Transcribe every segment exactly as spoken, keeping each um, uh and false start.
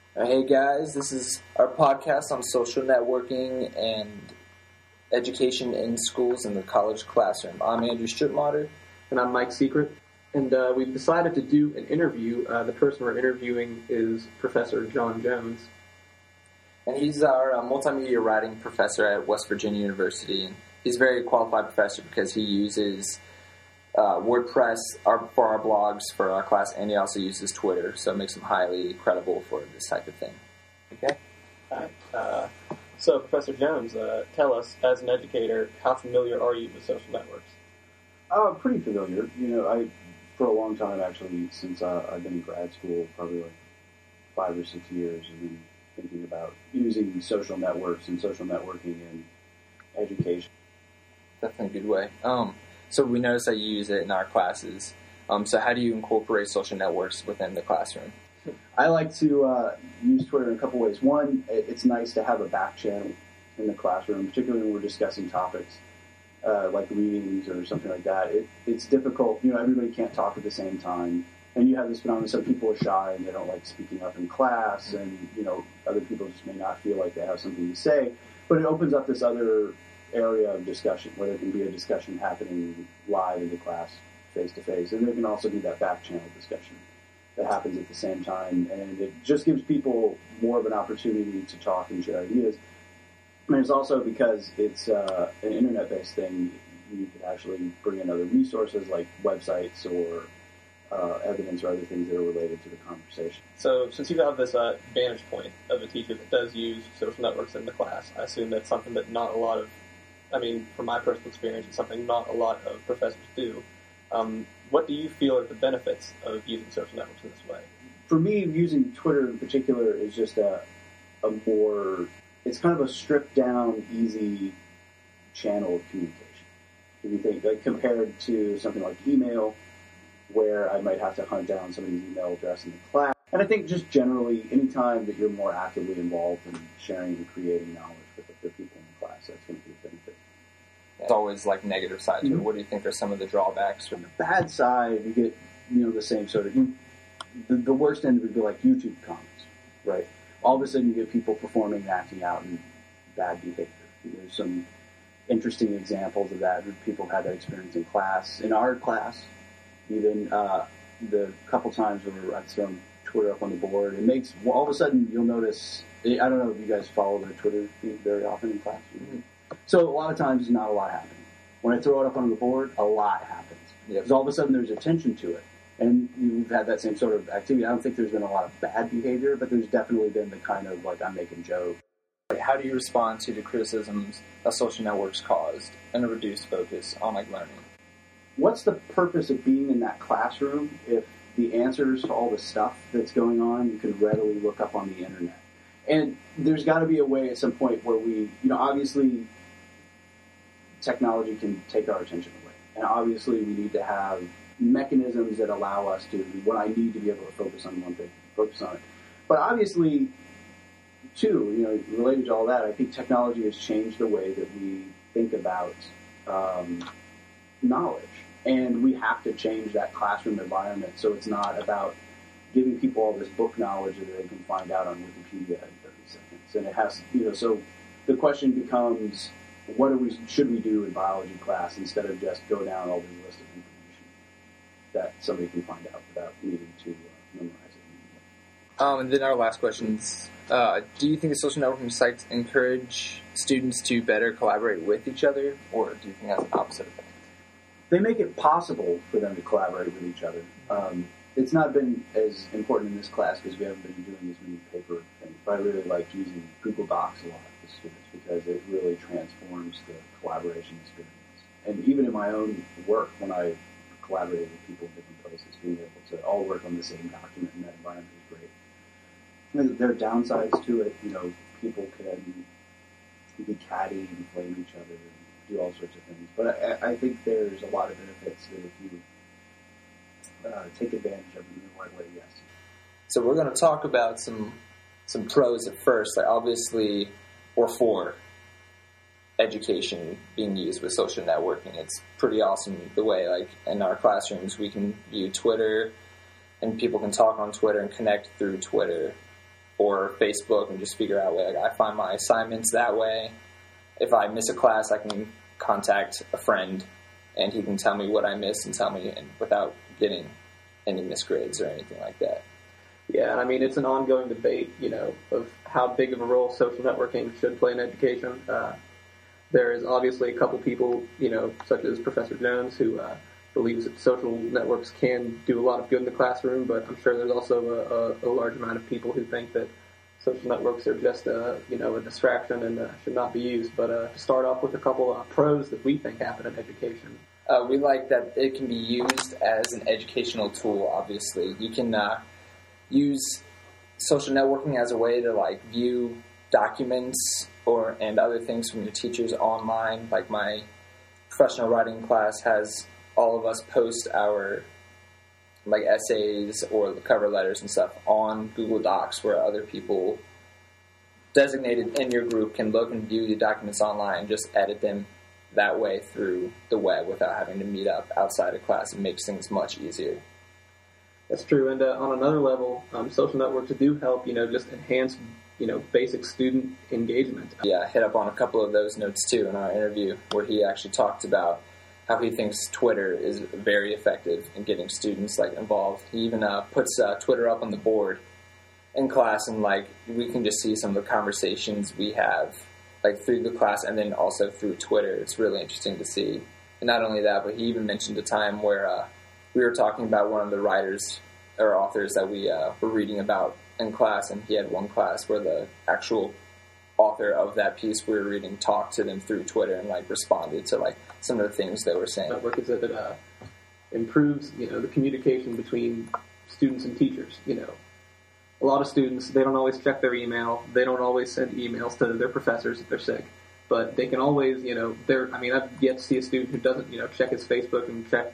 Uh, hey guys, this is our podcast on social networking and education in schools and the college classroom. I'm Andrew Stripmatter. And I'm Mike Secret. And uh, we've decided to do an interview. Uh, the person we're interviewing is Professor John Jones. And he's our uh, multimedia writing professor at West Virginia University. And he's a very qualified professor because he uses uh, WordPress our, for our blogs for our class, and he also uses Twitter. So it makes him highly credible for this type of thing. Okay. All right. Uh, so, Professor Jones, uh, tell us, as an educator, how familiar are you with social networks? Uh, pretty familiar. You know, I for a long time, actually, since uh, I've been in grad school, probably like five or six years, I've been thinking about using social networks and social networking in education. Definitely a good way. Um, so we notice that you use it in our classes. Um, so how do you incorporate social networks within the classroom? I like to uh, use Twitter in a couple ways. One, it's nice to have a back channel in the classroom, particularly when we're discussing topics uh, like readings or something like that. It, it's difficult. You know, everybody can't talk at the same time. And you have this phenomenon, some people are shy and they don't like speaking up in class, and, you know, other people just may not feel like they have something to say. But it opens up this other area of discussion where there can be a discussion happening live in the class, face-to-face. And there can also be that back channel discussion that happens at the same time. And it just gives people more of an opportunity to talk and share ideas. And it's also because it's uh, an internet-based thing, you could actually bring in other resources like websites or Uh, evidence or other things that are related to the conversation. So, since you have this uh, vantage point of a teacher that does use social networks in the class, I assume that's something that not a lot of, I mean, from my personal experience, it's something not a lot of professors do. Um, what do you feel are the benefits of using social networks in this way? For me, using Twitter in particular is just a, a more, it's kind of a stripped down, easy channel of communication. If you think, like, compared to something like email, where I might have to hunt down somebody's email address in the class. And I think just generally, anytime that you're more actively involved in sharing and creating knowledge with the people in the class, that's going to be a benefit. It's always like negative sides. Mm-hmm. What do you think are some of the drawbacks? From the bad side, you get, you know, the same sort of, you, the, the worst end would be like YouTube comments, right? All of a sudden you get people performing and acting out in bad behavior. There's some interesting examples of that. People have had that experience in class. In our class, even uh, the couple times where I've thrown Twitter up on the board, it makes, well, all of a sudden you'll notice, I don't know if you guys follow the Twitter feed very often in class. Mm-hmm. So a lot of times not a lot happening. When I throw it up on the board, a lot happens. Yep. Because all of a sudden there's attention to it. And you've had that same sort of activity. I don't think there's been a lot of bad behavior, but there's definitely been the kind of, like, I'm making jokes. How do you respond to the criticisms that social networks caused and a reduced focus on, like, learning? What's the purpose of being in that classroom if the answers to all the stuff that's going on you can readily look up on the internet? And there's got to be a way at some point where we, you know, obviously technology can take our attention away. And obviously we need to have mechanisms that allow us to, when I need to be able to focus on one thing, focus on it. But obviously, too, you know, related to all that, I think technology has changed the way that we think about um, knowledge. And we have to change that classroom environment so it's not about giving people all this book knowledge that they can find out on Wikipedia in thirty seconds. And it has, you know, so the question becomes, what do we should we do in biology class instead of just go down all the list of information that somebody can find out without needing to uh, memorize it? Um, and then our last question is, uh, do you think the social networking sites encourage students to better collaborate with each other, or do you think that's an opposite effect? They make it possible for them to collaborate with each other. Um, it's not been as important in this class because we haven't been doing as many paper things, but I really like using Google Docs a lot with students because it really transforms the collaboration experience. And even in my own work, when I collaborated with people in different places, being able to all work on the same document in that environment is great. I mean, there are downsides to it. You know, people can be catty and blame each other and do all sorts of things. But I, I think there's a lot of benefits that if you uh, take advantage of them in the right way, yes. So we're going to talk about some some pros at first. Like obviously, we're for education being used with social networking. It's pretty awesome the way, like, in our classrooms, we can view Twitter, and people can talk on Twitter and connect through Twitter. or Facebook and just figure out a way. Like I find my assignments that way. If I miss a class, I can contact a friend and he can tell me what I missed and tell me and without getting any misgrades or anything like that. Yeah, and I mean, it's an ongoing debate, you know, of how big of a role social networking should play in education. Uh, there is obviously a couple people, you know, such as Professor Jones, who uh, believes that social networks can do a lot of good in the classroom, but I'm sure there's also a, a, a large amount of people who think that social networks are just a, you know, a distraction and uh, should not be used. But uh, to start off with a couple of pros that we think happen in education. Uh, we like that it can be used as an educational tool, obviously. You can uh, use social networking as a way to, like, view documents or and other things from your teachers online. Like my professional writing class has all of us post our, like, essays or the cover letters and stuff on Google Docs where other people designated in your group can look and view the documents online and just edit them that way through the web without having to meet up outside of class. It makes things much easier. That's true. And uh, on another level, um, social networks do help, you know, just enhance, you know, basic student engagement. Yeah, I hit up on a couple of those notes too in our interview where he actually talked about how he thinks Twitter is very effective in getting students, like, involved. He even uh, puts uh, Twitter up on the board in class, and, like, we can just see some of the conversations we have, like, through the class and then also through Twitter. It's really interesting to see. And not only that, but he even mentioned a time where uh, we were talking about one of the writers or authors that we uh, were reading about in class, and he had one class where the actual author of that piece we were reading talked to them through Twitter and, like, responded to, like, some of the things they were saying. Network is that it uh, improves, you know, the communication between students and teachers, you know. A lot of students, they don't always check their email. They don't always send emails to their professors if they're sick. But they can always, you know, they're, I mean, I've yet to see a student who doesn't, you know, check his Facebook and check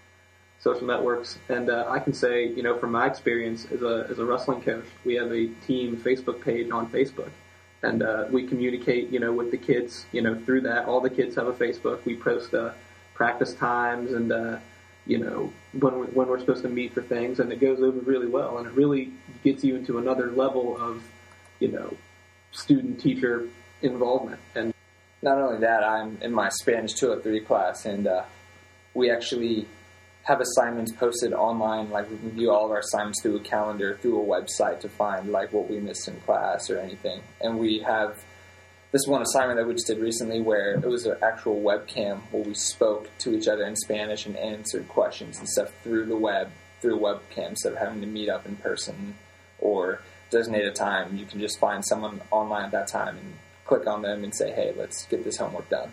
social networks. And uh, I can say, you know, from my experience as a as a wrestling coach, we have a team Facebook page on Facebook. And uh, we communicate, you know, with the kids, you know, through that. All the kids have a Facebook. We post uh, practice times and, uh, you know, when we're, when we're supposed to meet for things. And it goes over really well. And it really gets you into another level of, you know, student-teacher involvement. And not only that, I'm in my Spanish two oh three class, and uh, we actually have assignments posted online. Like, we can view all of our assignments through a calendar, through a website to find, like, what we missed in class or anything. And we have this one assignment that we just did recently where it was an actual webcam where we spoke to each other in Spanish and answered questions and stuff through the web, through a webcam, instead of having to meet up in person or designate a time. You can just find someone online at that time and click on them and say, hey, let's get this homework done.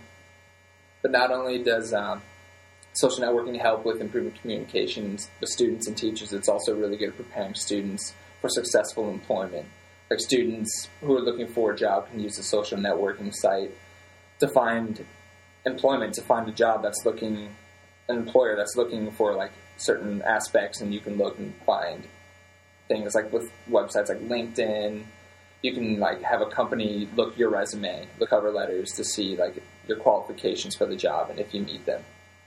But not only does um, social networking help with improving communications with students and teachers, it's also really good at preparing students for successful employment. Like, students who are looking for a job can use the social networking site to find employment, to find a job that's looking, an employer that's looking for, like, certain aspects, and you can look and find things like with websites like LinkedIn. You can, like, have a company look your resume, look cover letters to see, like, your qualifications for the job and if you meet them.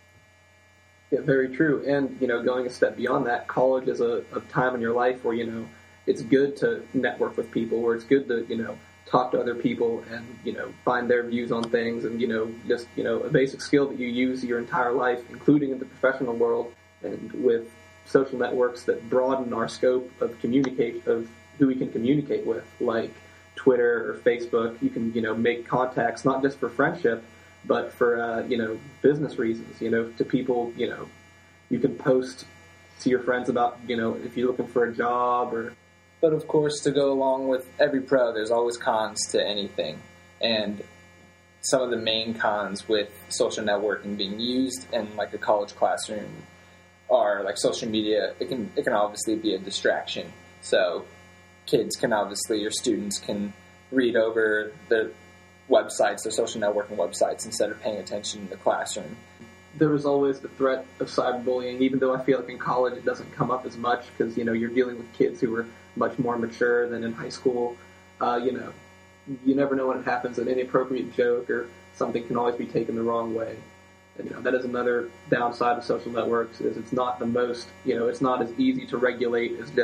Yeah, very true. And, you know, going a step beyond that, college is a, a time in your life where, you know, it's good to network with people, where it's good to, you know, talk to other people and, you know, find their views on things and, you know, just, you know, a basic skill that you use your entire life, including in the professional world. And with social networks that broaden our scope of communicate, of who we can communicate with, like Twitter or Facebook, you can, you know, make contacts, not just for friendship, but for, uh, you know, business reasons, you know, to people, you know, you can post to your friends about, you know, if you're looking for a job or... But, of course, to go along with every pro, there's always cons to anything. And some of the main cons with social networking being used in, like, a college classroom are, like, social media. It can it can obviously be a distraction. So kids can obviously, or students can read over the websites, the social networking websites, instead of paying attention in the classroom. There was always the threat of cyberbullying, even though I feel like in college it doesn't come up as much because, you know, you're dealing with kids who are much more mature than in high school. Uh, you know, you never know when it happens. An inappropriate joke or something can always be taken the wrong way. And, you know, that is another downside of social networks, is it's not the most, you know, it's not as easy to regulate as just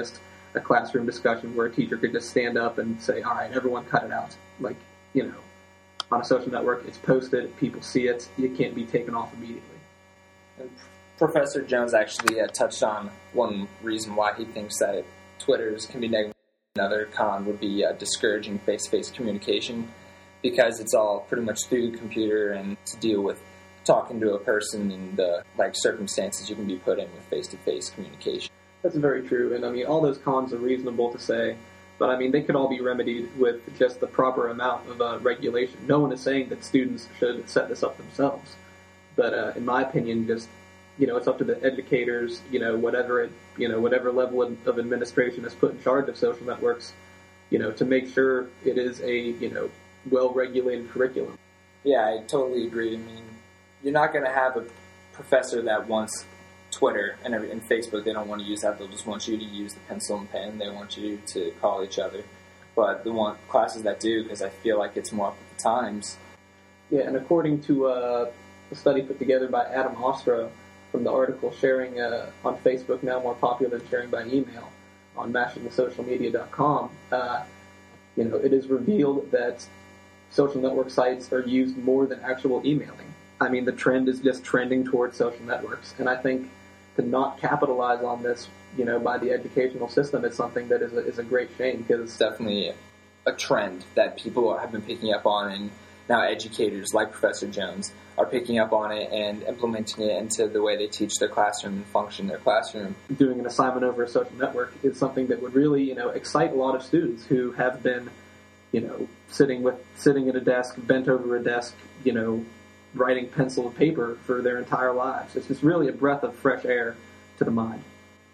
a classroom discussion where a teacher could just stand up and say, all right, everyone cut it out. Like, you know, on a social network, it's posted, people see it, it can't be taken off immediately. And Professor Jones actually uh, touched on one reason why he thinks that Twitters can be negative. Another con would be uh, discouraging face-to-face communication, because it's all pretty much through the computer, and to deal with talking to a person and the like circumstances you can be put in with face-to-face communication. That's very true, and I mean, all those cons are reasonable to say, but I mean, they could all be remedied with just the proper amount of uh, regulation. No one is saying that students should set this up themselves, but uh, in my opinion, just, you know, it's up to the educators, you know, whatever it, you know, whatever level of administration is put in charge of social networks, you know, to make sure it is a, you know, well-regulated curriculum. Yeah, I totally agree. I mean, you're not going to have a professor that wants Twitter and, every, and Facebook. They don't want to use that. They'll just want you to use the pencil and pen. They want you to call each other. But the one classes that do, because I feel like it's more up with the times. Yeah, and according to uh, a study put together by Adam Ostro from the article Sharing uh, on Facebook Now More Popular Than Sharing by Email on national social media dot com, uh, you know, it is revealed that social network sites are used more than actual emailing. I mean, the trend is just trending towards social networks, and I think to not capitalize on this, you know, by the educational system is something that is a, is a great shame, because it's definitely a trend that people have been picking up on, and now educators like Professor Jones are picking up on it and implementing it into the way they teach their classroom and function their classroom. Doing an assignment over a social network is something that would really, you know, excite a lot of students who have been, you know, sitting with sitting at a desk, bent over a desk, you know, writing pencil and paper for their entire lives. It's just really a breath of fresh air to the mind.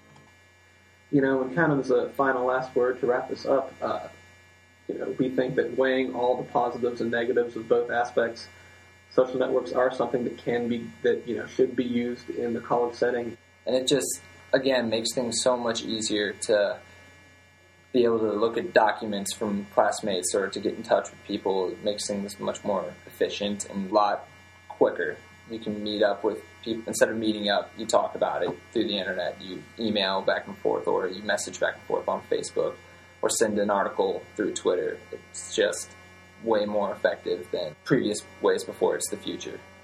You know, and kind of as a final last word to wrap this up, uh, you know, we think that weighing all the positives and negatives of both aspects, social networks are something that can be, that, you know, should be used in the college setting. And it just, again, makes things so much easier to be able to look at documents from classmates or to get in touch with people. It makes things much more efficient and a lot quicker. You can meet up with people. Instead of meeting up, you talk about it through the internet. You email back and forth, or you message back and forth on Facebook, or send an article through Twitter. It's just way more effective than previous ways before. It's the future.